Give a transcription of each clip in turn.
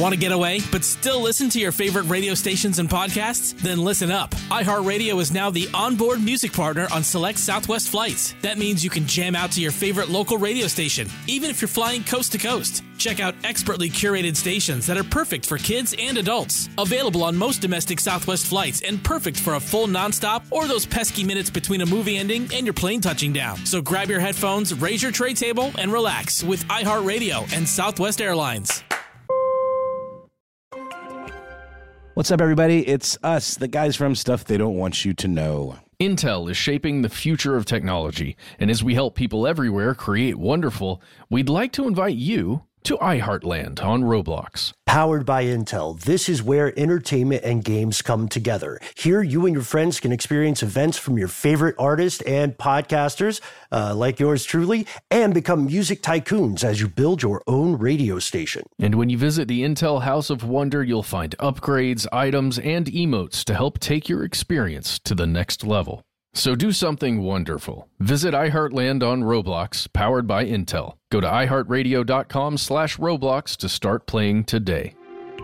Want to get away, but still listen to your favorite radio stations and podcasts? Then listen up. iHeartRadio is now the onboard music partner on select Southwest flights. That means you can jam out to your favorite local radio station, even if you're flying coast to coast. Check out expertly curated stations that are perfect for kids and adults. Available on most domestic Southwest flights and perfect for a full nonstop or those pesky minutes between a movie ending and your plane touching down. So grab your headphones, raise your tray table, and relax with iHeartRadio and Southwest Airlines. What's up, everybody? It's us, the guys from Stuff They Don't Want You to Know. Intel is shaping the future of technology, and as we help people everywhere create wonderful, we'd like to invite you to iHeartLand on Roblox. Powered by Intel, this is where entertainment and games come together. Here, you and your friends can experience events from your favorite artists and podcasters, like yours truly, and become music tycoons as you build your own radio station. And when you visit the Intel House of Wonder, you'll find upgrades, items, and emotes to help take your experience to the next level. So do something wonderful. Visit iHeartLand on Roblox, powered by Intel. Go to iHeartRadio.com/Roblox to start playing today.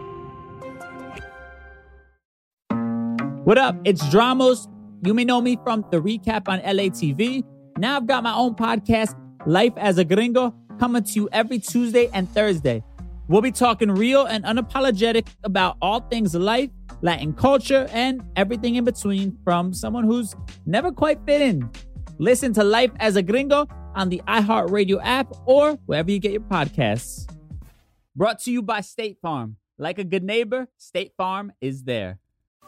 What up? It's Dramos. You may know me from the recap on LATV. Now I've got my own podcast, Life as a Gringo, coming to you every Tuesday and Thursday. We'll be talking real and unapologetic about all things life, Latin culture, and everything in between from someone who's never quite fit in. Listen to Life as a Gringo on the iHeartRadio app or wherever you get your podcasts. Brought to you by State Farm. Like a good neighbor, State Farm is there.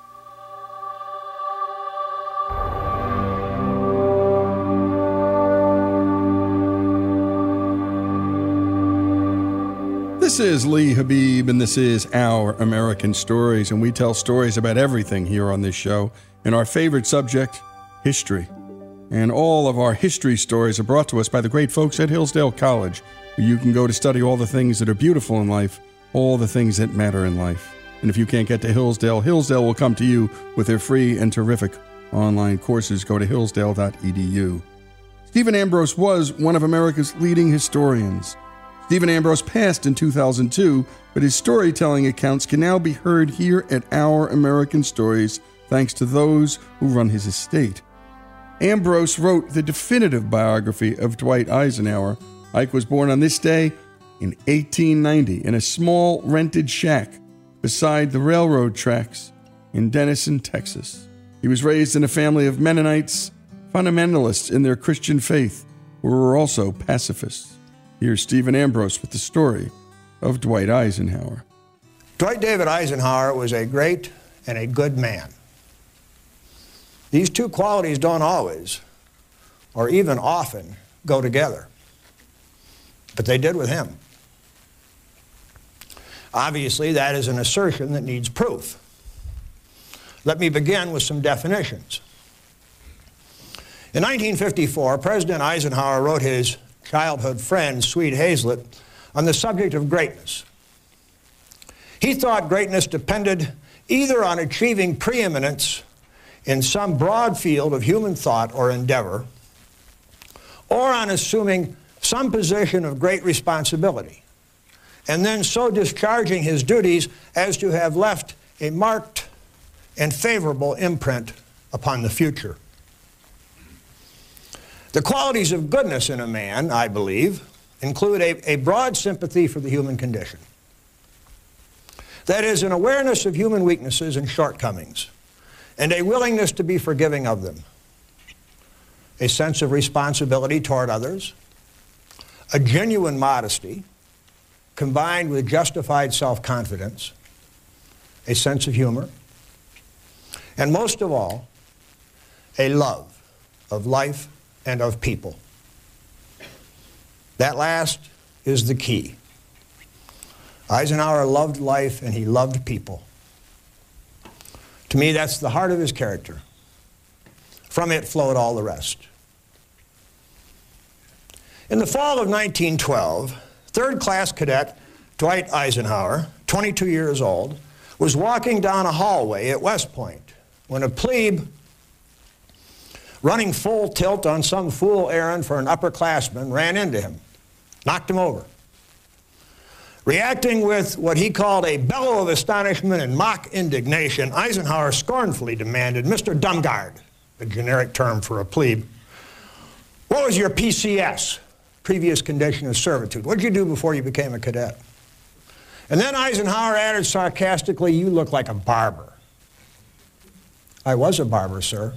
This is Lee Habib, and this is Our American Stories, and we tell stories about everything here on this show. And our favorite subject, history. And all of our history stories are brought to us by the great folks at Hillsdale College, where you can go to study all the things that are beautiful in life, all the things that matter in life. And if you can't get to Hillsdale, Hillsdale will come to you with their free and terrific online courses. Go to hillsdale.edu. Stephen Ambrose was one of America's leading historians. Stephen Ambrose passed in 2002, but his storytelling accounts can now be heard here at Our American Stories, thanks to those who run his estate. Ambrose wrote the definitive biography of Dwight Eisenhower. Ike was born on this day in 1890 in a small rented shack beside the railroad tracks in Denison, Texas. He was raised in a family of Mennonites, fundamentalists in their Christian faith, who were also pacifists. Here's Stephen Ambrose with the story of Dwight Eisenhower. Dwight David Eisenhower was a great and a good man. These two qualities don't always, or even often, go together. But they did with him. Obviously, that is an assertion that needs proof. Let me begin with some definitions. In 1954, President Eisenhower wrote his childhood friend, Sweet Hazlett, on the subject of greatness. He thought greatness depended either on achieving preeminence in some broad field of human thought or endeavor, or on assuming some position of great responsibility, and then so discharging his duties as to have left a marked and favorable imprint upon the future. The qualities of goodness in a man, I believe, include a broad sympathy for the human condition. That is, an awareness of human weaknesses and shortcomings, and a willingness to be forgiving of them. A sense of responsibility toward others, a genuine modesty, combined with justified self-confidence, a sense of humor, and most of all, a love of life and of people. That last is the key. Eisenhower loved life and he loved people. To me, that's the heart of his character. From it flowed all the rest. In the fall of 1912, third-class cadet Dwight Eisenhower, 22 years old, was walking down a hallway at West Point when a plebe running full tilt on some fool errand for an upperclassman ran into him, knocked him over. Reacting with what he called a bellow of astonishment and mock indignation, Eisenhower scornfully demanded, "Mr. Dumgard," a generic term for a plebe, "what was your PCS, previous condition of servitude? What did you do before you became a cadet?" And then Eisenhower added sarcastically, "You look like a barber." "I was a barber, sir."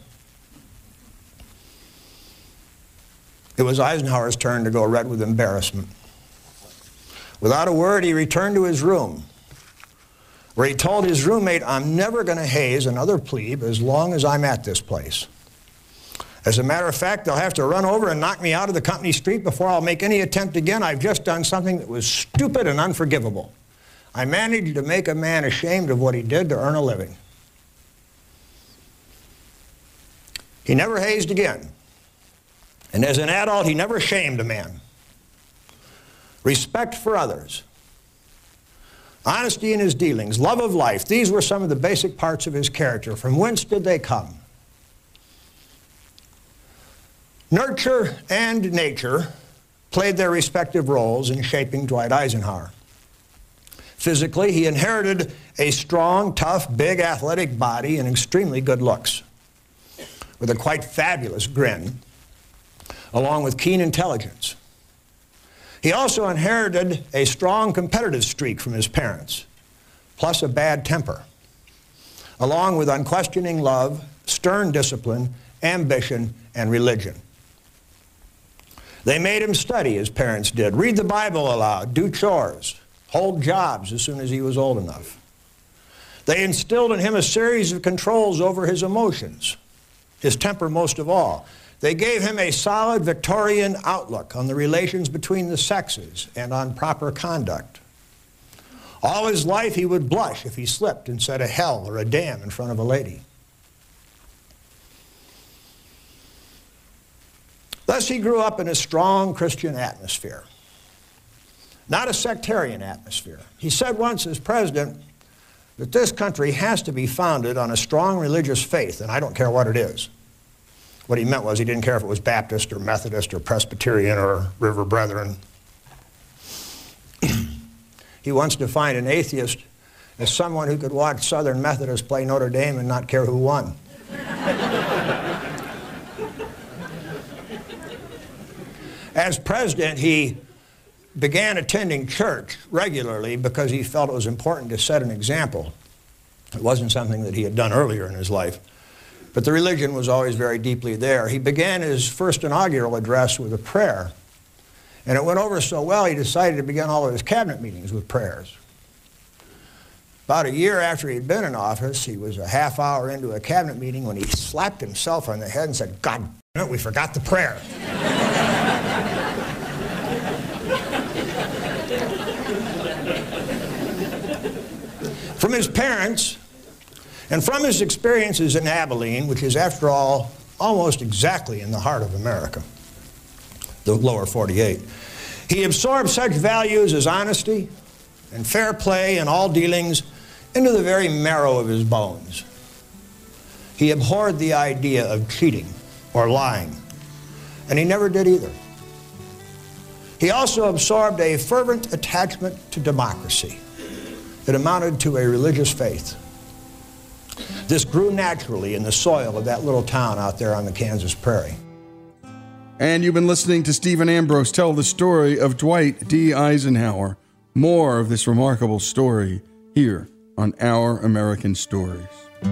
It was Eisenhower's turn to go red with embarrassment. Without a word, he returned to his room, where he told his roommate, "I'm never going to haze another plebe as long as I'm at this place. As a matter of fact, they'll have to run over and knock me out of the company street before I'll make any attempt again. I've just done something that was stupid and unforgivable. I managed to make a man ashamed of what he did to earn a living." He never hazed again. And as an adult, he never shamed a man. Respect for others, honesty in his dealings, love of life, these were some of the basic parts of his character. From whence did they come? Nurture and nature played their respective roles in shaping Dwight Eisenhower. Physically, he inherited a strong, tough, big, athletic body and extremely good looks, with a quite fabulous grin, along with keen intelligence. He also inherited a strong competitive streak from his parents, plus a bad temper, along with unquestioning love, stern discipline, ambition, and religion. They made him study, his parents did, read the Bible aloud, do chores, hold jobs as soon as he was old enough. They instilled in him a series of controls over his emotions, his temper most of all. They gave him a solid Victorian outlook on the relations between the sexes and on proper conduct. All his life he would blush if he slipped and said a hell or a damn in front of a lady. Thus he grew up in a strong Christian atmosphere, not a sectarian atmosphere. He said once as president that this country has to be founded on a strong religious faith, and I don't care what it is. What he meant was he didn't care if it was Baptist or Methodist or Presbyterian or River Brethren. He once defined an atheist as someone who could watch Southern Methodists play Notre Dame and not care who won. As president, he began attending church regularly because he felt it was important to set an example. It wasn't something that he had done earlier in his life. But the religion was always very deeply there. He began his first inaugural address with a prayer. And it went over so well, he decided to begin all of his cabinet meetings with prayers. About a year after he'd been in office, he was a half hour into a cabinet meeting when he slapped himself on the head and said, "God damn it, we forgot the prayer." From his parents, and from his experiences in Abilene, which is, after all, almost exactly in the heart of America, the lower 48, he absorbed such values as honesty and fair play in all dealings into the very marrow of his bones. He abhorred the idea of cheating or lying, and he never did either. He also absorbed a fervent attachment to democracy. It amounted to a religious faith. This grew naturally in the soil of that little town out there on the Kansas prairie. And you've been listening to Stephen Ambrose tell the story of Dwight D. Eisenhower. More of this remarkable story here on Our American Stories.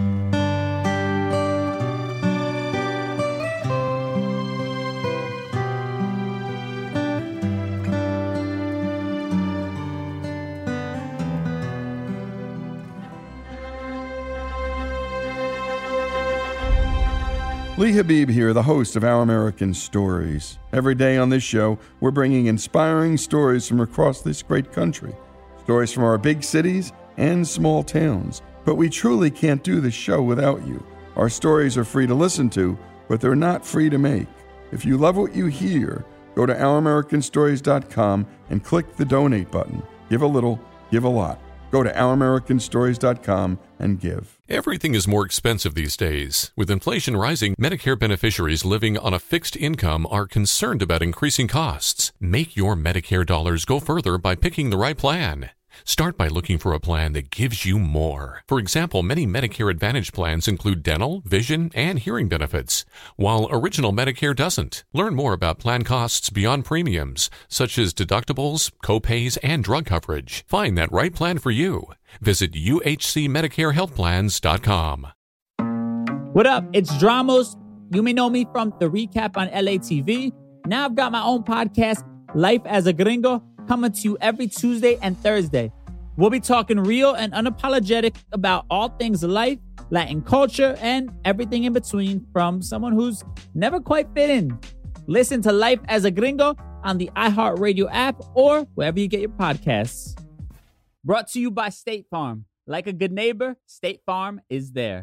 Lee Habib here, the host of Our American Stories. Every day on this show, we're bringing inspiring stories from across this great country. Stories from our big cities and small towns. But we truly can't do this show without you. Our stories are free to listen to, but they're not free to make. If you love what you hear, go to OurAmericanStories.com and click the donate button. Give a little, give a lot. Go to OurAmericanStories.com and give. Everything is more expensive these days. With inflation rising, Medicare beneficiaries living on a fixed income are concerned about increasing costs. Make your Medicare dollars go further by picking the right plan. Start by looking for a plan that gives you more. For example, many Medicare Advantage plans include dental, vision, and hearing benefits, while Original Medicare doesn't. Learn more about plan costs beyond premiums, such as deductibles, copays, and drug coverage. Find that right plan for you. Visit uhcmedicarehealthplans.com. What up? It's Dramos. You may know me from the recap on LATV. Now I've got my own podcast, Life as a Gringo, coming to you every Tuesday and Thursday. We'll be talking real and unapologetic about all things life, Latin culture, and everything in between from someone who's never quite fit in. Listen to Life as a Gringo on the iHeartRadio app or wherever you get your podcasts. Brought to you by State Farm. Like a good neighbor, State Farm is there.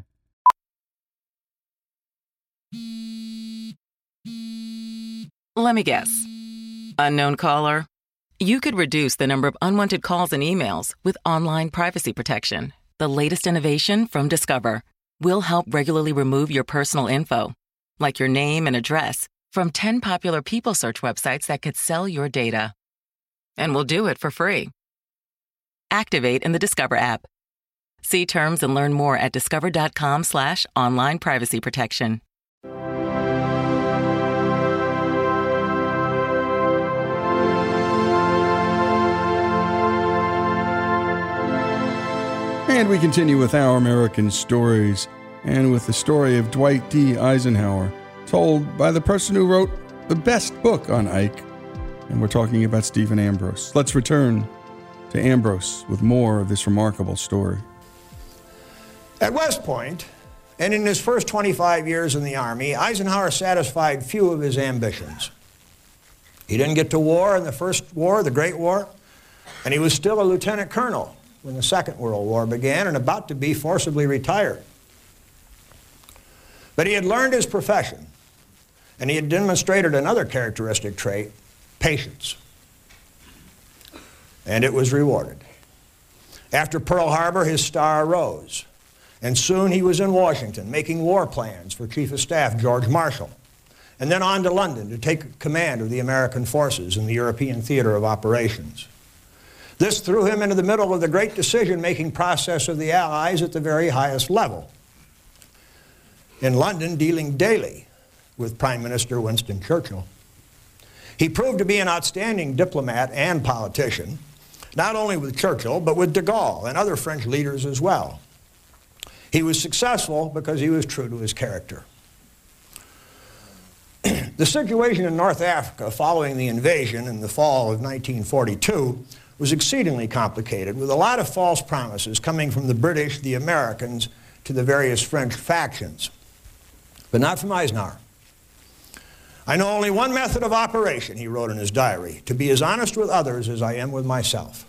Let me guess. Unknown caller? You could reduce the number of unwanted calls and emails with online privacy protection. The latest innovation from Discover will help regularly remove your personal info, like your name and address, from 10 popular people search websites that could sell your data. And we'll do it for free. Activate in the Discover app. See terms and learn more at discover.com/online privacy protection. And we continue with Our American Stories, and with the story of Dwight D. Eisenhower, told by the person who wrote the best book on Ike. And we're talking about Stephen Ambrose. Let's return to Ambrose with more of this remarkable story. At West Point, and in his first 25 years in the Army, Eisenhower satisfied few of his ambitions. He didn't get to war in the First War, the Great War, and he was still a lieutenant colonel when the Second World War began and about to be forcibly retired. But he had learned his profession, and he had demonstrated another characteristic trait, patience. And it was rewarded. After Pearl Harbor, his star rose, and soon he was in Washington making war plans for Chief of Staff George Marshall, and then on to London to take command of the American forces in the European theater of operations. This threw him into the middle of the great decision-making process of the Allies at the very highest level. In London, dealing daily with Prime Minister Winston Churchill. He proved to be an outstanding diplomat and politician, not only with Churchill, but with de Gaulle and other French leaders as well. He was successful because he was true to his character. The situation in North Africa following the invasion in the fall of 1942 was exceedingly complicated, with a lot of false promises coming from the British, the Americans, to the various French factions, but not from Eisenhower. I know only one method of operation, he wrote in his diary, to be as honest with others as I am with myself.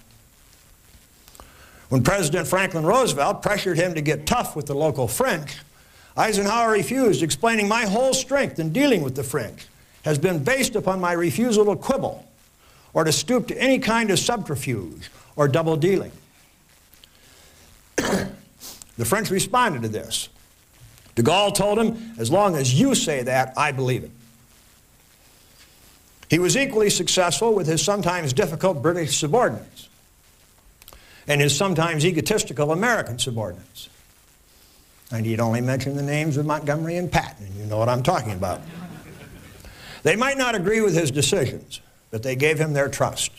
When President Franklin Roosevelt pressured him to get tough with the local French, Eisenhower refused, explaining, "My whole strength in dealing with the French has been based upon my refusal to quibble or to stoop to any kind of subterfuge or double dealing." The French responded to this. De Gaulle told him, "As long as you say that, I believe it." He was equally successful with his sometimes difficult British subordinates and his sometimes egotistical American subordinates. I need only mention the names of Montgomery and Patton, and you know what I'm talking about. They might not agree with his decisions, but they gave him their trust.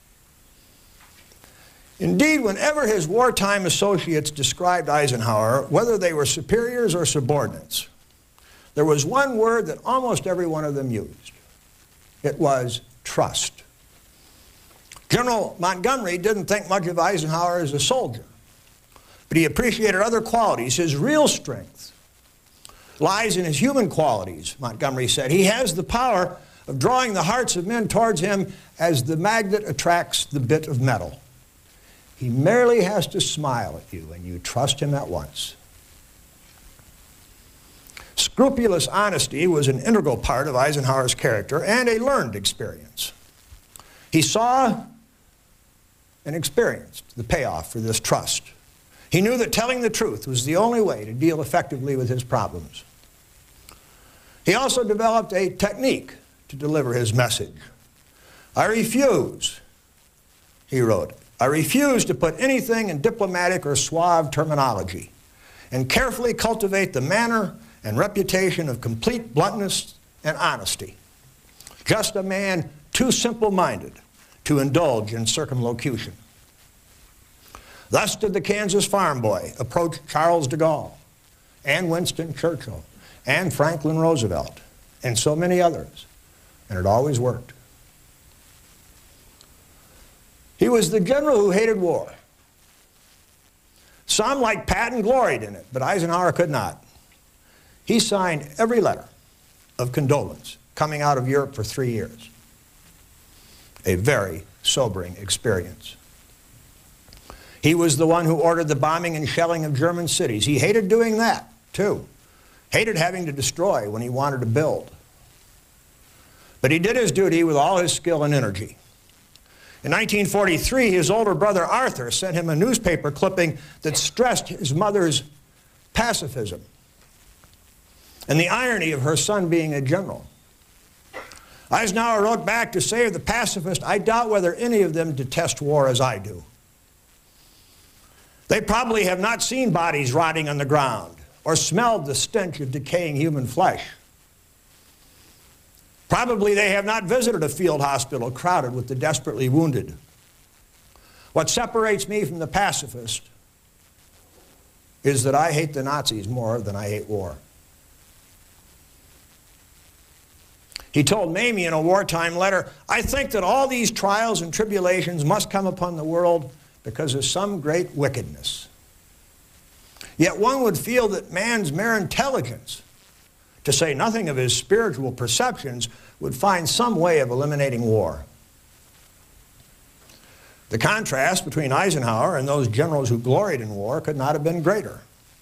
Indeed, whenever his wartime associates described Eisenhower, whether they were superiors or subordinates, there was one word that almost every one of them used. It was trust. General Montgomery didn't think much of Eisenhower as a soldier, but he appreciated other qualities. His real strength lies in his human qualities, Montgomery said. He has the power of drawing the hearts of men towards him as the magnet attracts the bit of metal. He merely has to smile at you, and you trust him at once. Scrupulous honesty was an integral part of Eisenhower's character and a learned experience. He saw and experienced the payoff for this trust. He knew that telling the truth was the only way to deal effectively with his problems. He also developed a technique to deliver his message. "I refuse," he wrote, I refuse to put anything in diplomatic or suave terminology and carefully cultivate the manner and reputation of complete bluntness and honesty. Just a man too simple-minded to indulge in circumlocution. Thus did the Kansas farm boy approach Charles de Gaulle and Winston Churchill and Franklin Roosevelt and so many others, and it always worked. He was the general who hated war. Some, like Patton, gloried in it, but Eisenhower could not. He signed every letter of condolence coming out of Europe for 3 years. A very sobering experience. He was the one who ordered the bombing and shelling of German cities. He hated doing that, too. Hated having to destroy when he wanted to build. But he did his duty with all his skill and energy. In 1943, his older brother Arthur sent him a newspaper clipping that stressed his mother's pacifism and the irony of her son being a general. Eisenhower wrote back to say of the pacifist, "I doubt whether any of them detest war as I do. They probably have not seen bodies rotting on the ground or smelled the stench of decaying human flesh. Probably they have not visited a field hospital crowded with the desperately wounded. What separates me from the pacifist is that I hate the Nazis more than I hate war." He told Mamie in a wartime letter, "I think that all these trials and tribulations must come upon the world because of some great wickedness. Yet one would feel that man's mere intelligence, to say nothing of his spiritual perceptions, would find some way of eliminating war." The contrast between Eisenhower and those generals who gloried in war could not have been greater.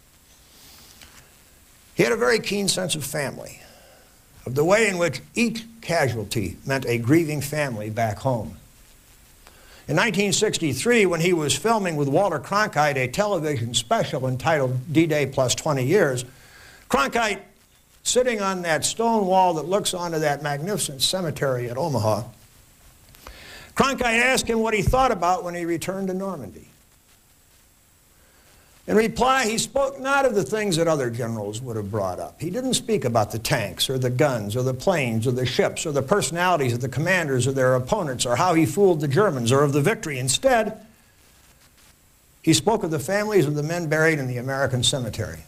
He had a very keen sense of family, of the way in which each casualty meant a grieving family back home. In 1963, when he was filming with Walter Cronkite a television special entitled D-Day Plus 20 Years, Cronkite, sitting on that stone wall that looks onto that magnificent cemetery at Omaha, Cronkite asked him what he thought about when he returned to Normandy. In reply, he spoke not of the things that other generals would have brought up. He didn't speak about the tanks or the guns or the planes or the ships or the personalities of the commanders or their opponents or how he fooled the Germans or of the victory. Instead, he spoke of the families of the men buried in the American cemetery.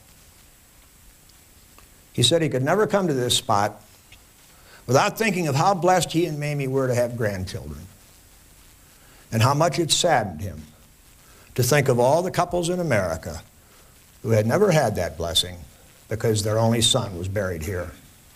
He said he could never come to this spot without thinking of how blessed he and Mamie were to have grandchildren, and how much it saddened him to think of all the couples in America who had never had that blessing because their only son was buried here.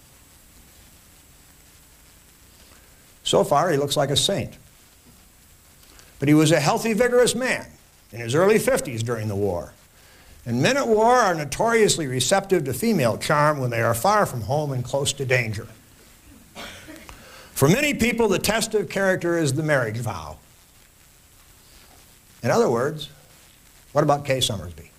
So far, he looks like a saint. But he was a healthy, vigorous man in his early 50s during the war. And men at war are notoriously receptive to female charm when they are far from home and close to danger. For many people, the test of character is the marriage vow. In other words, what about Kay Summersby?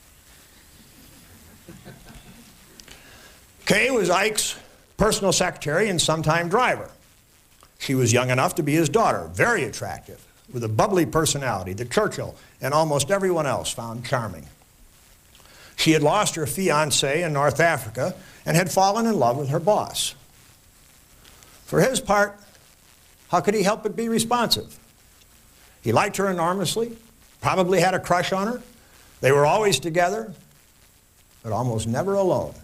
Kay was Ike's personal secretary and sometime driver. She was young enough to be his daughter, very attractive, with a bubbly personality that Churchill and almost everyone else found charming. She had lost her fiancé in North Africa and had fallen in love with her boss. For his part, how could he help but be responsive? He liked her enormously, probably had a crush on her. They were always together, but almost never alone.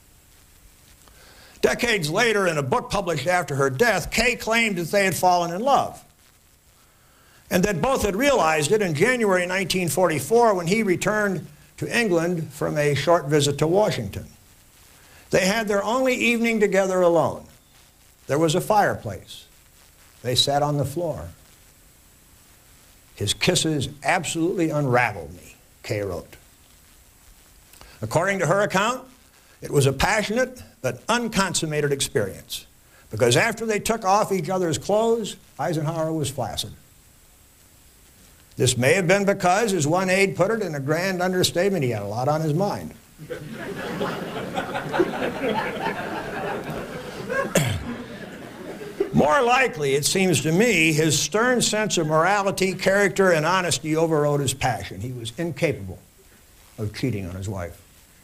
Decades later, in a book published after her death, Kay claimed that they had fallen in love, and that both had realized it in January 1944 when he returned to England from a short visit to Washington. They had their only evening together alone. There was a fireplace. They sat on the floor. His kisses absolutely unraveled me, Kay wrote. According to her account, it was a passionate but unconsummated experience, because after they took off each other's clothes, Eisenhower was flaccid. This may have been because, as one aide put it in a grand understatement, he had a lot on his mind. More likely, it seems to me, his stern sense of morality, character, and honesty overrode his passion. He was incapable of cheating on his wife.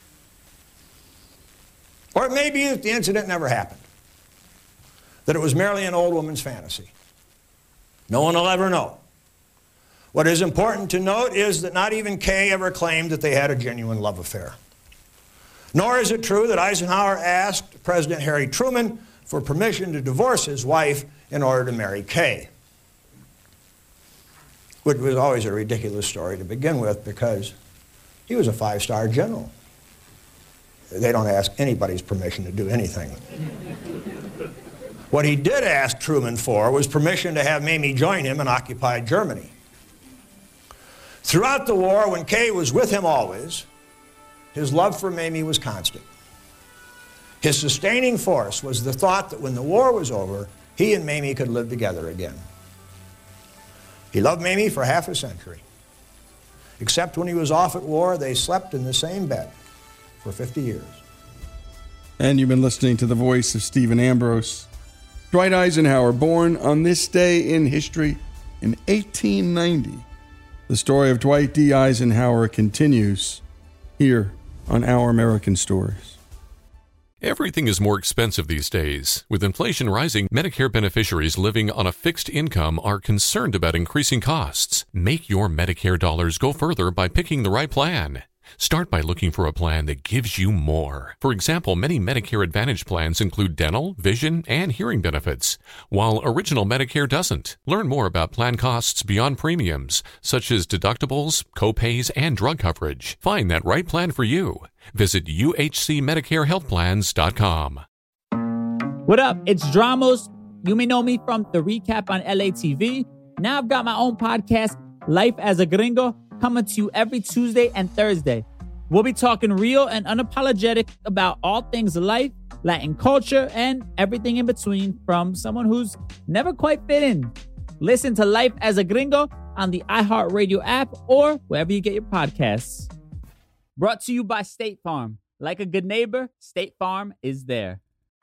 Or it may be that the incident never happened, that it was merely an old woman's fantasy. No one will ever know. What is important to note is that not even Kay ever claimed that they had a genuine love affair. Nor is it true that Eisenhower asked President Harry Truman for permission to divorce his wife in order to marry Kay, which was always a ridiculous story to begin with because he was a five-star general. They don't ask anybody's permission to do anything. What he did ask Truman for was permission to have Mamie join him in occupied Germany. Throughout the war, when Kay was with him always, his love for Mamie was constant. His sustaining force was the thought that when the war was over, he and Mamie could live together again. He loved Mamie for half a century. Except when he was off at war, they slept in the same bed for 50 years. And you've been listening to the voice of Stephen Ambrose. Dwight Eisenhower, born on this day in history in 1890. The story of Dwight D. Eisenhower continues here on Our American Stories. Everything is more expensive these days. With inflation rising, Medicare beneficiaries living on a fixed income are concerned about increasing costs. Make your Medicare dollars go further by picking the right plan. Start by looking for a plan that gives you more. For example, many Medicare Advantage plans include dental, vision, and hearing benefits, while Original Medicare doesn't. Learn more about plan costs beyond premiums, such as deductibles, copays, and drug coverage. Find that right plan for you. Visit uhcmedicarehealthplans.com. What up? It's Dramos. You may know me from the recap on LATV. Now I've got my own podcast, Life as a Gringo, coming to you every Tuesday and Thursday. We'll be talking real and unapologetic about all things life, Latin culture, and everything in between from someone who's never quite fit in. Listen to Life as a Gringo on the iHeartRadio app or wherever you get your podcasts. Brought to you by State Farm. Like a good neighbor, State Farm is there.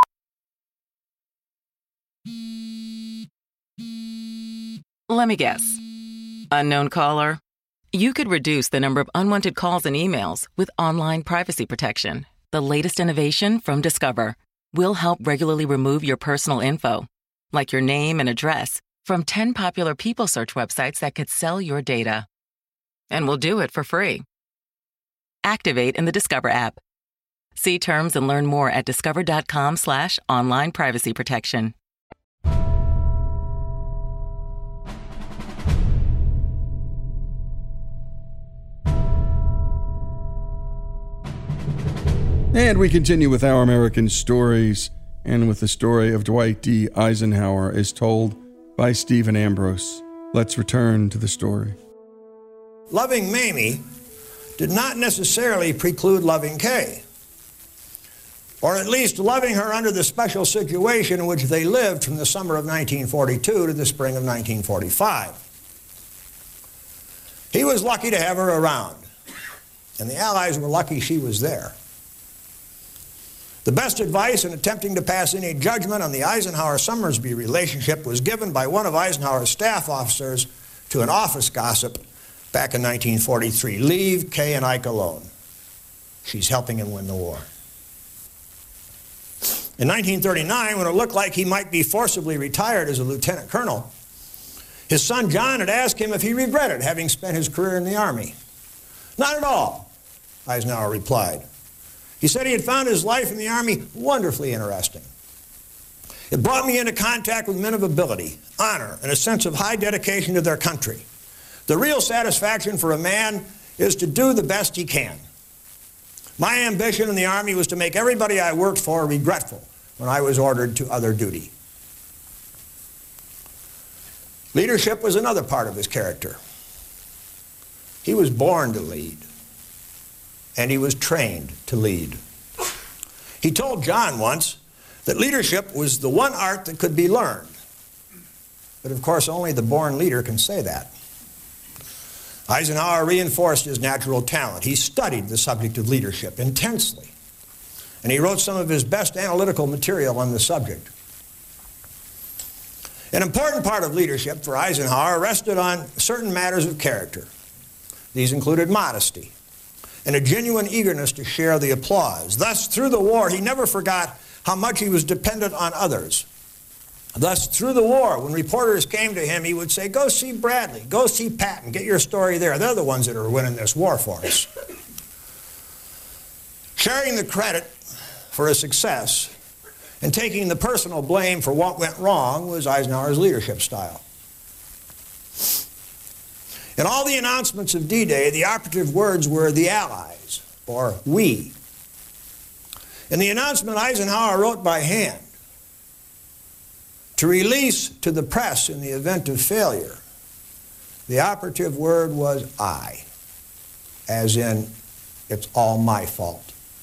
Let me guess. Unknown caller? You could reduce the number of unwanted calls and emails with online privacy protection. The latest innovation from Discover will help regularly remove your personal info, like your name and address, from 10 popular people search websites that could sell your data. And we'll do it for free. Activate in the Discover app. See terms and learn more at discover.com/online privacy protection. And we continue with Our American Stories, and with the story of Dwight D. Eisenhower as told by Stephen Ambrose. Let's return to the story. Loving Mamie did not necessarily preclude loving Kay, or at least loving her under the special situation in which they lived from the summer of 1942 to the spring of 1945. He was lucky to have her around, and the Allies were lucky she was there. The best advice in attempting to pass any judgment on the Eisenhower-Summersby relationship was given by one of Eisenhower's staff officers to an office gossip back in 1943. Leave Kay and Ike alone. She's helping him win the war. In 1939, when it looked like he might be forcibly retired as a lieutenant colonel, his son John had asked him if he regretted having spent his career in the Army. Not at all, Eisenhower replied. He said he had found his life in the Army wonderfully interesting. It brought me into contact with men of ability, honor, and a sense of high dedication to their country. The real satisfaction for a man is to do the best he can. My ambition in the Army was to make everybody I worked for regretful when I was ordered to other duty. Leadership was another part of his character. He was born to lead, and he was trained to lead. He told John once that leadership was the one art that could be learned. But of course, only the born leader can say that. Eisenhower reinforced his natural talent. He studied the subject of leadership intensely, and he wrote some of his best analytical material on the subject. An important part of leadership for Eisenhower rested on certain matters of character. These included modesty and a genuine eagerness to share the applause. Thus, through the war, he never forgot how much he was dependent on others. Thus, through the war, when reporters came to him, he would say, go see Bradley, go see Patton, get your story there. They're the ones that are winning this war for us. Sharing the credit for his success and taking the personal blame for what went wrong was Eisenhower's leadership style. In all the announcements of D-Day, the operative words were the Allies, or we. In the announcement, Eisenhower wrote by hand, to release to the press in the event of failure, the operative word was I, as in, it's all my fault.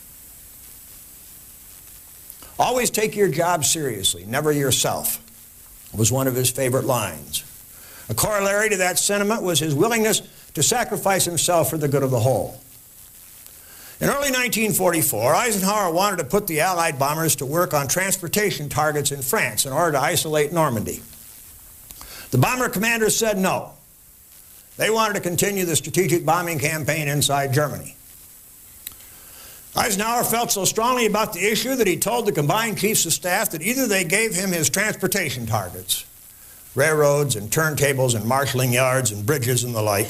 Always take your job seriously, never yourself, was one of his favorite lines. A corollary to that sentiment was his willingness to sacrifice himself for the good of the whole. In early 1944, Eisenhower wanted to put the Allied bombers to work on transportation targets in France in order to isolate Normandy. The bomber commanders said no. They wanted to continue the strategic bombing campaign inside Germany. Eisenhower felt so strongly about the issue that he told the combined chiefs of staff that either they gave him his transportation targets, railroads and turntables and marshalling yards and bridges and the like,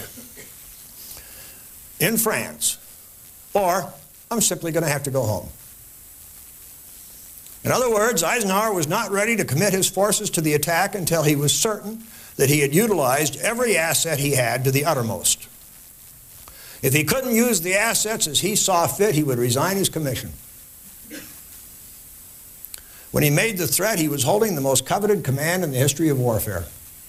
in France, or I'm simply going to have to go home. In other words, Eisenhower was not ready to commit his forces to the attack until he was certain that he had utilized every asset he had to the uttermost. If he couldn't use the assets as he saw fit, he would resign his commission. When he made the threat, he was holding the most coveted command in the history of warfare.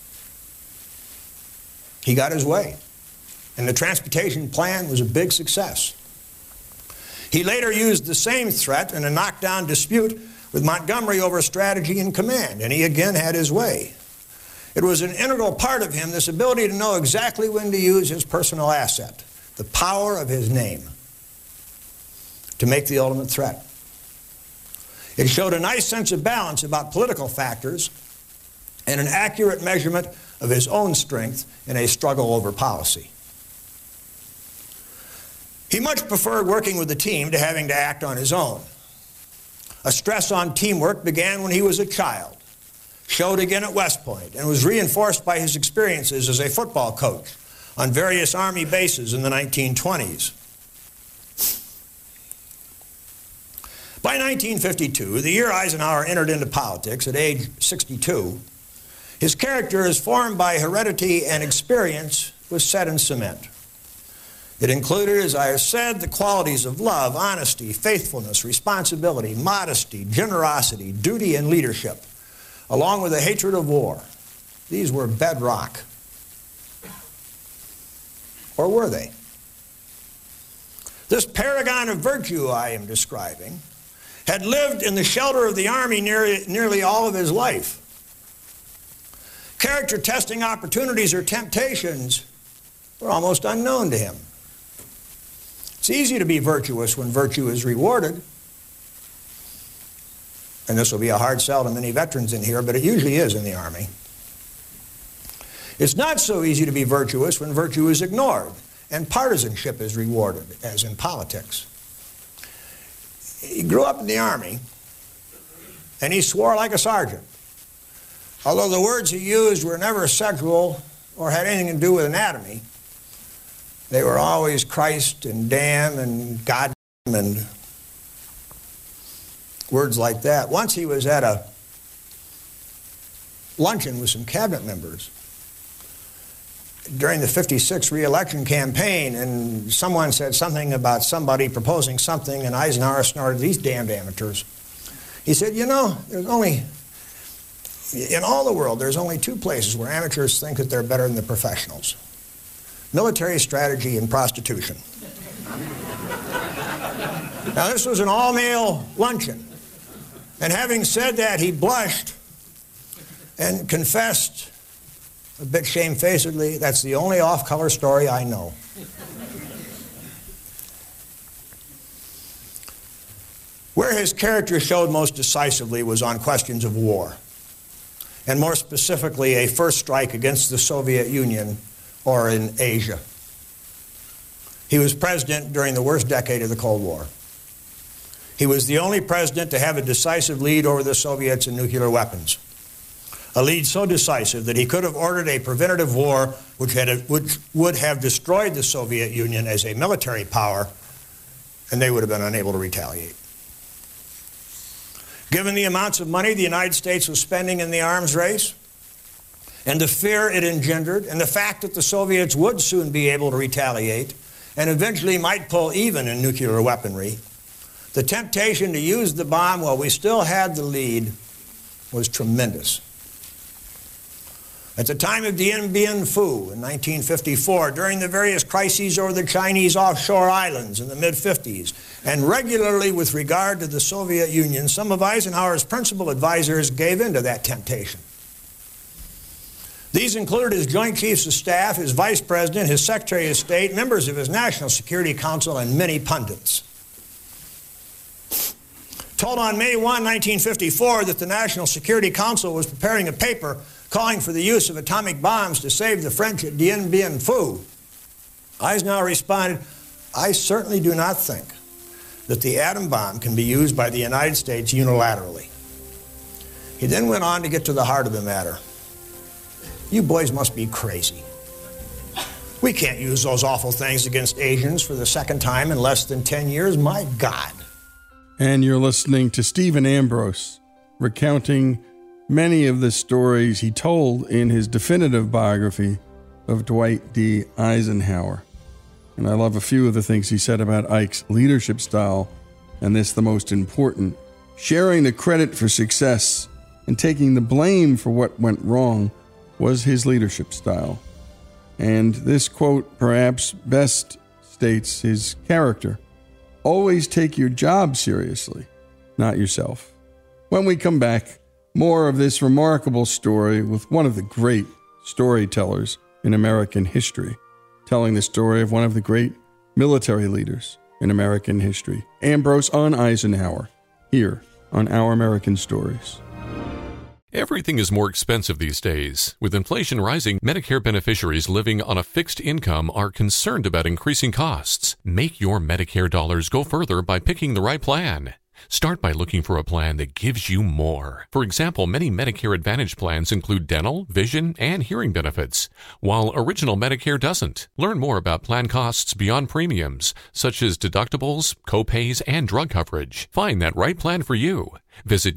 He got his way, and the transportation plan was a big success. He later used the same threat in a knockdown dispute with Montgomery over strategy and command, and he again had his way. It was an integral part of him, this ability to know exactly when to use his personal asset, the power of his name, to make the ultimate threat. It showed a nice sense of balance about political factors and an accurate measurement of his own strength in a struggle over policy. He much preferred working with a team to having to act on his own. A stress on teamwork began when he was a child, showed again at West Point, and was reinforced by his experiences as a football coach on various Army bases in the 1920s. By 1952, the year Eisenhower entered into politics at age 62, his character, as formed by heredity and experience, was set in cement. It included, as I have said, the qualities of love, honesty, faithfulness, responsibility, modesty, generosity, duty, and leadership, along with a hatred of war. These were bedrock. Or were they? This paragon of virtue I am describing had lived in the shelter of the Army nearly all of his life. Character testing opportunities or temptations were almost unknown to him. It's easy to be virtuous when virtue is rewarded. And this will be a hard sell to many veterans in here, but it usually is in the Army. It's not so easy to be virtuous when virtue is ignored and partisanship is rewarded, as in politics. He grew up in the Army, and he swore like a sergeant. Although the words he used were never sexual or had anything to do with anatomy, they were always Christ and damn and God and words like that. Once he was at a luncheon with some cabinet members during the '56 re-election campaign, and someone said something about somebody proposing something, and Eisenhower snorted, "These damned amateurs." He said, "You know, in all the world, there's only two places where amateurs think that they're better than the professionals: military strategy and prostitution." Now, this was an all-male luncheon, and having said that, he blushed and confessed a bit shamefacedly, "That's the only off-color story I know." Where his character showed most decisively was on questions of war. and more specifically, a first strike against the Soviet Union or in Asia. He was president during the worst decade of the Cold War. He was the only president to have a decisive lead over the Soviets in nuclear weapons. A lead so decisive that he could have ordered a preventative war which would have destroyed the Soviet Union as a military power, and they would have been unable to retaliate. Given the amounts of money the United States was spending in the arms race, and the fear it engendered, and the fact that the Soviets would soon be able to retaliate, and eventually might pull even in nuclear weaponry, the temptation to use the bomb while we still had the lead was tremendous. At the time of Dien Bien Phu in 1954, during the various crises over the Chinese offshore islands in the mid-50s, and regularly with regard to the Soviet Union, some of Eisenhower's principal advisors gave in to that temptation. These included his Joint Chiefs of Staff, his Vice President, his Secretary of State, members of his National Security Council, and many pundits. Told on May 1, 1954, that the National Security Council was preparing a paper calling for the use of atomic bombs to save the French at Dien Bien Phu, Eisenhower responded, "I certainly do not think that the atom bomb can be used by the United States unilaterally." He then went on to get to the heart of the matter. "You boys must be crazy. We can't use those awful things against Asians for the second time in less than 10 years. My God." And you're listening to Stephen Ambrose recounting many of the stories he told in his definitive biography of Dwight D. Eisenhower. And I love a few of the things he said about Ike's leadership style, and this the most important. Sharing the credit for success and taking the blame for what went wrong was his leadership style. And this quote perhaps best states his character. Always take your job seriously, not yourself. When we come back, more of this remarkable story with one of the great storytellers in American history, telling the story of one of the great military leaders in American history, Ambrose on Eisenhower, here on Our American Stories. Everything is more expensive these days. With inflation rising, Medicare beneficiaries living on a fixed income are concerned about increasing costs. Make your Medicare dollars go further by picking the right plan. Start by looking for a plan that gives you more. For example, many Medicare Advantage plans include dental, vision, and hearing benefits, while Original Medicare doesn't. Learn more about plan costs beyond premiums, such as deductibles, copays, and drug coverage. Find that right plan for you. Visit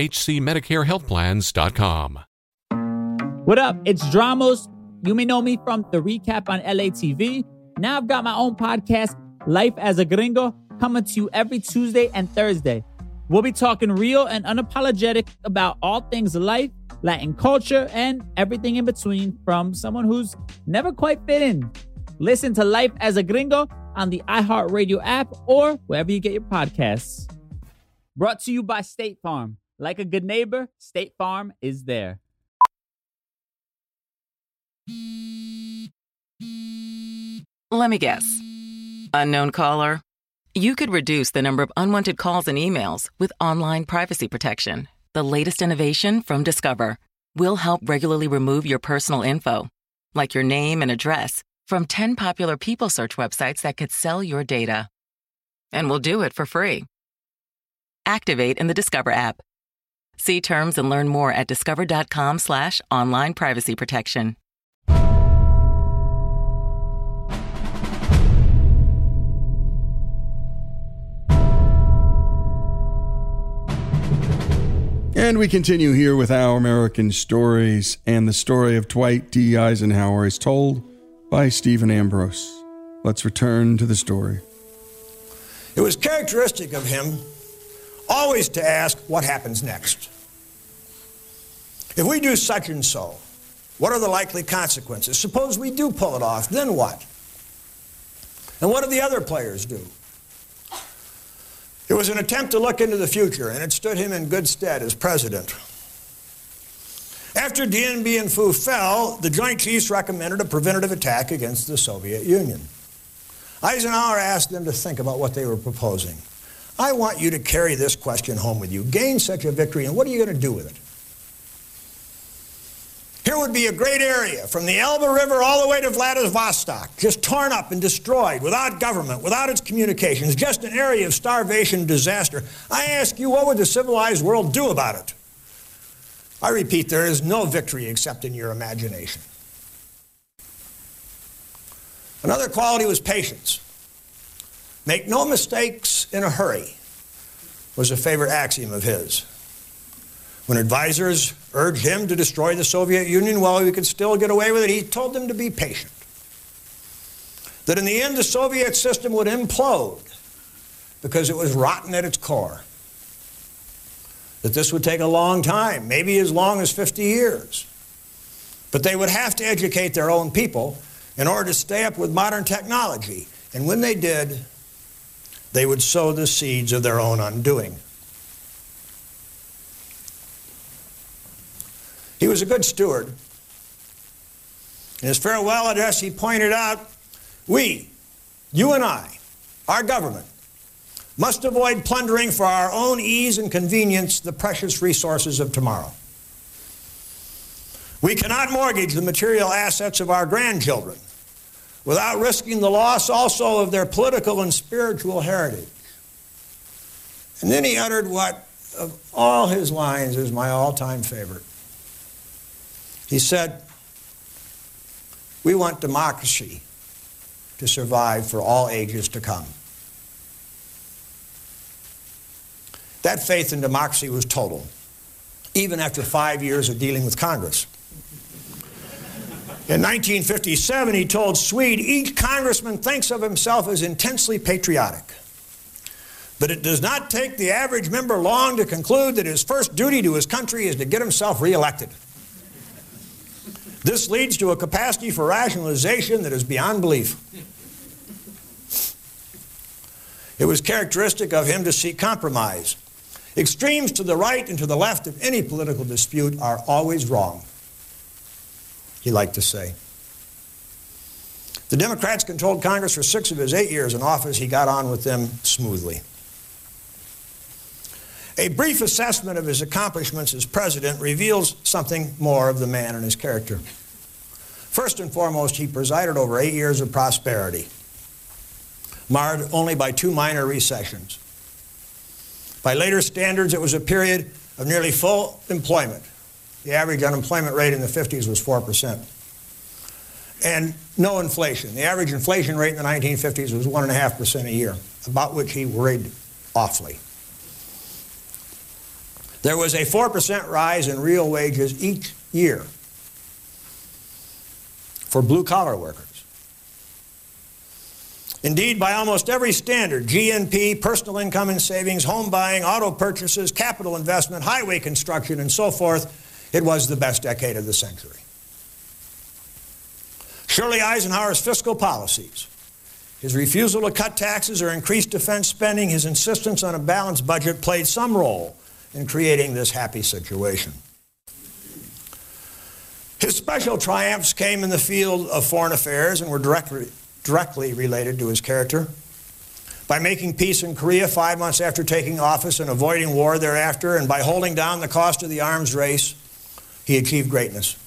uhcmedicarehealthplans.com. What up? It's Dramos. You may know me from the recap on LATV. Now I've got my own podcast, Life as a Gringo, coming to you every Tuesday and Thursday. We'll be talking real and unapologetic about all things life, Latin culture, and everything in between from someone who's never quite fit in. Listen to Life as a Gringo on the iHeartRadio app or wherever you get your podcasts. Brought to you by State Farm. Like a good neighbor, State Farm is there. Let me guess. Unknown caller? You could reduce the number of unwanted calls and emails with online privacy protection. The latest innovation from Discover will help regularly remove your personal info, like your name and address, from 10 popular people search websites that could sell your data. And we'll do it for free. Activate in the Discover app. See terms and learn more at discover.com/online privacy protection. And we continue here with Our American Stories, and the story of Dwight D. Eisenhower is told by Stephen Ambrose. Let's return to the story. It was characteristic of him always to ask, what happens next? If we do such and so, what are the likely consequences? Suppose we do pull it off, then what? And what do the other players do? It was an attempt to look into the future, and it stood him in good stead as president. After Dien Bien Phu fell, the Joint Chiefs recommended a preventative attack against the Soviet Union. Eisenhower asked them to think about what they were proposing. I want you to carry this question home with you. Gain such a victory, and what are you going to do with it? Here would be a great area from the Elbe River all the way to Vladivostok, just torn up and destroyed, without government, without its communications, just an area of starvation and disaster. I ask you, what would the civilized world do about it? I repeat, there is no victory except in your imagination. Another quality was patience. Make no mistakes in a hurry was a favorite axiom of his. When advisors urged him to destroy the Soviet Union while we could still get away with it, he told them to be patient. That in the end the Soviet system would implode because it was rotten at its core. That this would take a long time, maybe as long as 50 years. But they would have to educate their own people in order to stay up with modern technology. And when they did, they would sow the seeds of their own undoing. He was a good steward. In his farewell address, he pointed out, we, you and I, our government, must avoid plundering for our own ease and convenience the precious resources of tomorrow. We cannot mortgage the material assets of our grandchildren without risking the loss also of their political and spiritual heritage. And then he uttered what, of all his lines, is my all-time favorite. He said, we want democracy to survive for all ages to come. That faith in democracy was total, even after 5 years of dealing with Congress. In 1957, he told Swede, each congressman thinks of himself as intensely patriotic. But it does not take the average member long to conclude that his first duty to his country is to get himself reelected. This leads to a capacity for rationalization that is beyond belief. It was characteristic of him to seek compromise. Extremes to the right and to the left of any political dispute are always wrong, he liked to say. The Democrats controlled Congress for 6 of his 8 years in office. He got on with them smoothly. A brief assessment of his accomplishments as president reveals something more of the man and his character. First and foremost, he presided over 8 years of prosperity, marred only by 2 minor recessions. By later standards, it was a period of nearly full employment. The average unemployment rate in the 50s was 4%. And no inflation. The average inflation rate in the 1950s was 1.5% a year, about which he worried awfully. There was a 4% rise in real wages each year for blue-collar workers. Indeed, by almost every standard, GNP, personal income and savings, home buying, auto purchases, capital investment, highway construction, and so forth, it was the best decade of the century. Shirley Eisenhower's fiscal policies, his refusal to cut taxes or increase defense spending, his insistence on a balanced budget played some role in creating this happy situation. His special triumphs came in the field of foreign affairs and were directly related to his character. By making peace in Korea 5 months after taking office and avoiding war thereafter, and by holding down the cost of the arms race, he achieved greatness.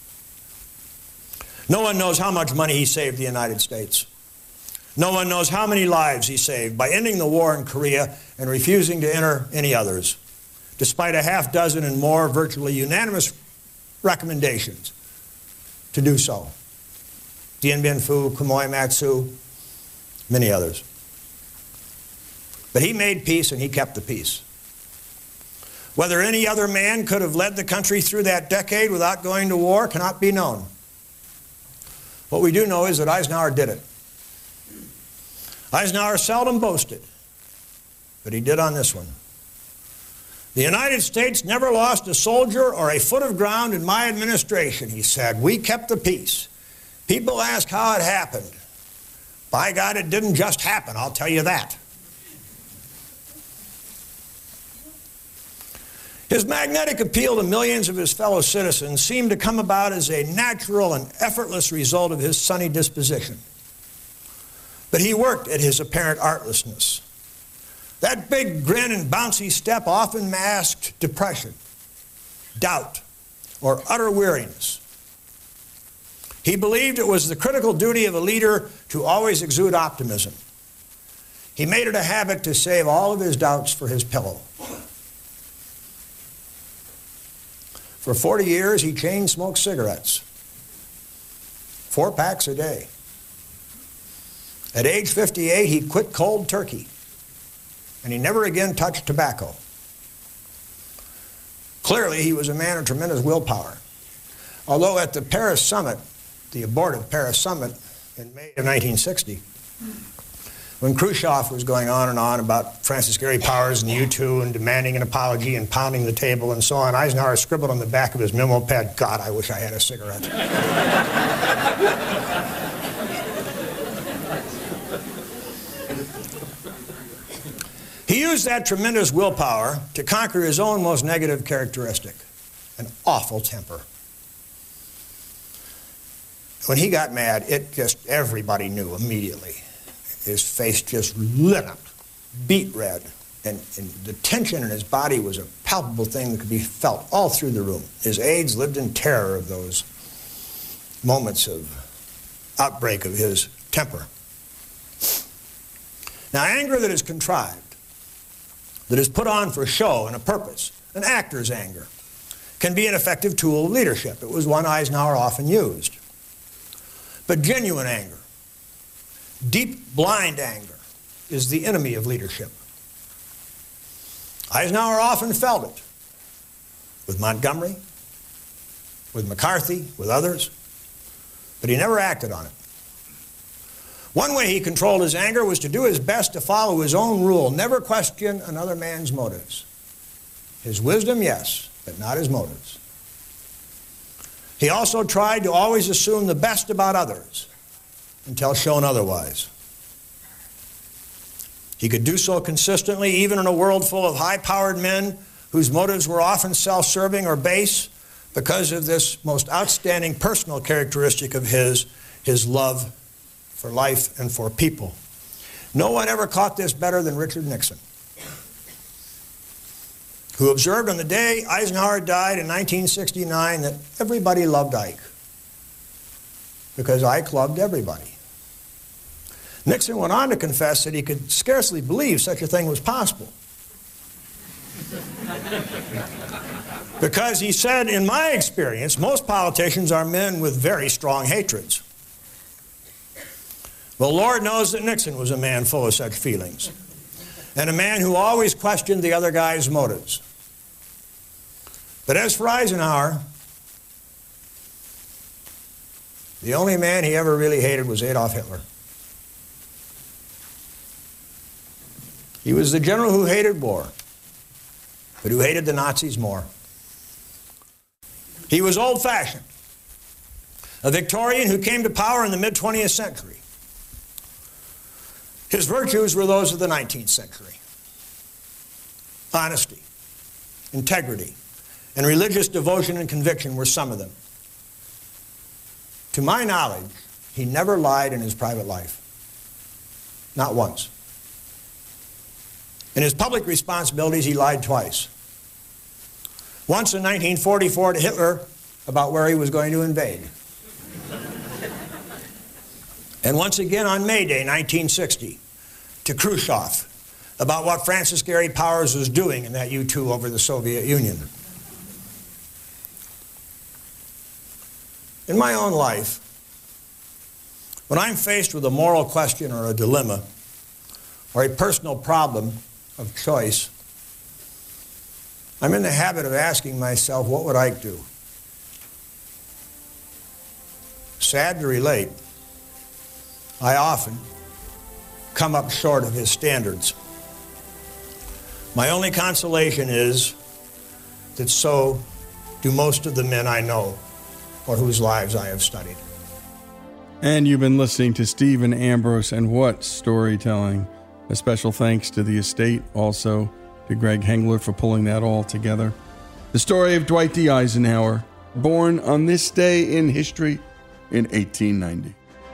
No one knows how much money he saved the United States. No one knows how many lives he saved by ending the war in Korea and refusing to enter any others, despite a half dozen and more virtually unanimous recommendations to do so. Dien Bien Phu, Quemoy Matsu, many others. But he made peace and he kept the peace. Whether any other man could have led the country through that decade without going to war cannot be known. What we do know is that Eisenhower did it. Eisenhower seldom boasted, but he did on this one. The United States never lost a soldier or a foot of ground in my administration, he said. We kept the peace. People ask how it happened. By God, it didn't just happen, I'll tell you that. His magnetic appeal to millions of his fellow citizens seemed to come about as a natural and effortless result of his sunny disposition. But he worked at his apparent artlessness. That big grin and bouncy step often masked depression, doubt, or utter weariness. He believed it was the critical duty of a leader to always exude optimism. He made it a habit to save all of his doubts for his pillow. For 40 years, he chain smoked cigarettes, 4 packs a day. At age 58, he quit cold turkey, and he never again touched tobacco. Clearly, he was a man of tremendous willpower. Although at the Paris summit, the abortive Paris summit in May of 1960, when Khrushchev was going on and on about Francis Gary Powers and U2 and demanding an apology and pounding the table and so on, Eisenhower scribbled on the back of his memo pad, "God, I wish I had a cigarette." He used that tremendous willpower to conquer his own most negative characteristic, an awful temper. When he got mad, everybody knew immediately. His face just lit up, beet red, and the tension in his body was a palpable thing that could be felt all through the room. His aides lived in terror of those moments of outbreak of his temper. Now, anger that is contrived, that is put on for show and a purpose, an actor's anger, can be an effective tool of leadership. It was one Eisenhower often used. But genuine anger, deep, blind anger, is the enemy of leadership. Eisenhower often felt it, with Montgomery, with McCarthy, with others, but he never acted on it. One way he controlled his anger was to do his best to follow his own rule, never question another man's motives. His wisdom, yes, but not his motives. He also tried to always assume the best about others until shown otherwise. He could do so consistently even in a world full of high-powered men whose motives were often self-serving or base because of this most outstanding personal characteristic of his love for life and for people. No one ever caught this better than Richard Nixon, who observed on the day Eisenhower died in 1969 that everybody loved Ike because Ike loved everybody. Nixon went on to confess that he could scarcely believe such a thing was possible. Because he said, in my experience, most politicians are men with very strong hatreds. Well, Lord knows that Nixon was a man full of such feelings, and a man who always questioned the other guy's motives. But as for Eisenhower, the only man he ever really hated was Adolf Hitler. He was the general who hated war, but who hated the Nazis more. He was old-fashioned, a Victorian who came to power in the mid-20th century. His virtues were those of the 19th century. Honesty, integrity, and religious devotion and conviction were some of them. To my knowledge, he never lied in his private life. Not once. In his public responsibilities, he lied twice. Once in 1944 to Hitler about where he was going to invade. And once again on May Day, 1960, to Khrushchev about what Francis Gary Powers was doing in that U-2 over the Soviet Union. In my own life, when I'm faced with a moral question or a dilemma or a personal problem of choice, I'm in the habit of asking myself, what would I do? Sad to relate, I often come up short of his standards. My only consolation is that so do most of the men I know or whose lives I have studied. And you've been listening to Stephen Ambrose, and what storytelling. A special thanks to the estate, also to Greg Hengler for pulling that all together. The story of Dwight D. Eisenhower, born on this day in history in 1890.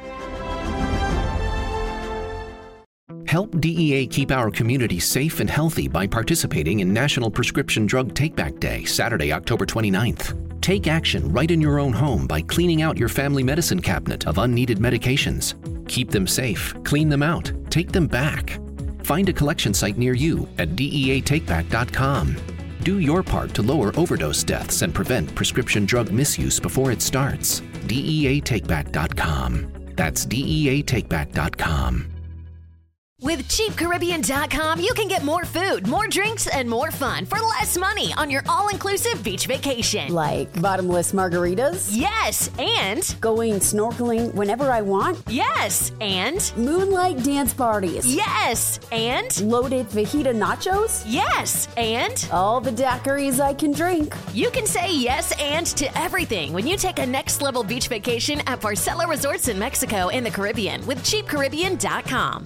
Help DEA keep our community safe and healthy by participating in National Prescription Drug Take-Back Day, Saturday, October 29th. Take action right in your own home by cleaning out your family medicine cabinet of unneeded medications. Keep them safe, clean them out, take them back. Find a collection site near you at DEATakeback.com. Do your part to lower overdose deaths and prevent prescription drug misuse before it starts. DEATakeback.com. That's DEATakeback.com. With CheapCaribbean.com, you can get more food, more drinks, and more fun for less money on your all-inclusive beach vacation. Like bottomless margaritas? Yes, and going snorkeling whenever I want? Yes, and moonlight dance parties? Yes, and loaded fajita nachos? Yes, and all the daiquiris I can drink. You can say yes and to everything when you take a next-level beach vacation at Barcelo Resorts in Mexico and the Caribbean with CheapCaribbean.com.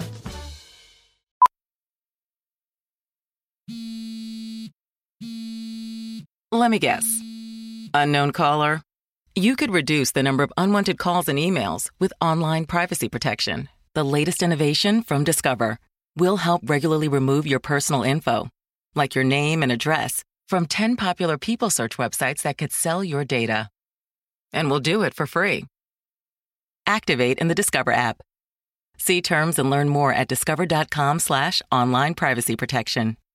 Let me guess. Unknown caller? You could reduce the number of unwanted calls and emails with online privacy protection. The latest innovation from Discover will help regularly remove your personal info, like your name and address, from 10 popular people search websites that could sell your data. And we'll do it for free. Activate in the Discover app. See terms and learn more at discover.com/online privacy protection.